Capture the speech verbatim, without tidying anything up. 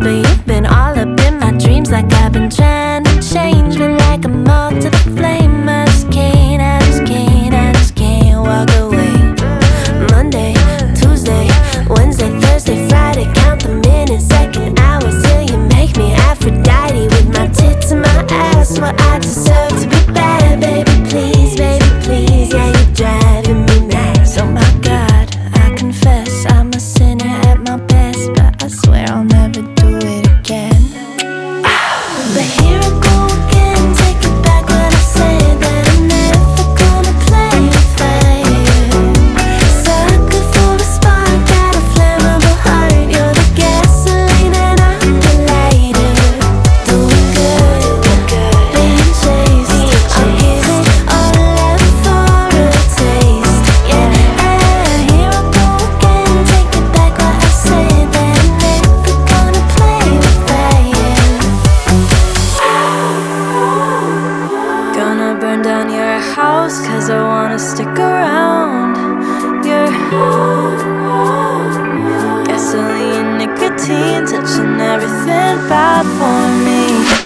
but you've been all up in my dreams, like I've been trying to change, but like I'm moth to the flame. I just can't, I just can't, I just can't walk away. Monday, Tuesday, Wednesday, Thursday, Friday, count the minutes, second hours till you make me Aphrodite with my tits and my ass. Well, I deserve to be bad, baby, please, baby, please. Yeah, you're driving me mad. Oh my God, I confess I'm a sinner at my best, but I swear I'll never do it again. But here I go again, take it back when I said that I'm never gonna play with fire. Sucker for a spark, got a flammable heart. You're the gasoline and I'm the lighter. Doing good, being chased, I'll give it all up for a taste. Yeah, here I go again, take it back when I said that I'm never gonna play with fire. Gonna burn down your house, cause I wanna stick around. Your gasoline, nicotine, touching everything bad for me.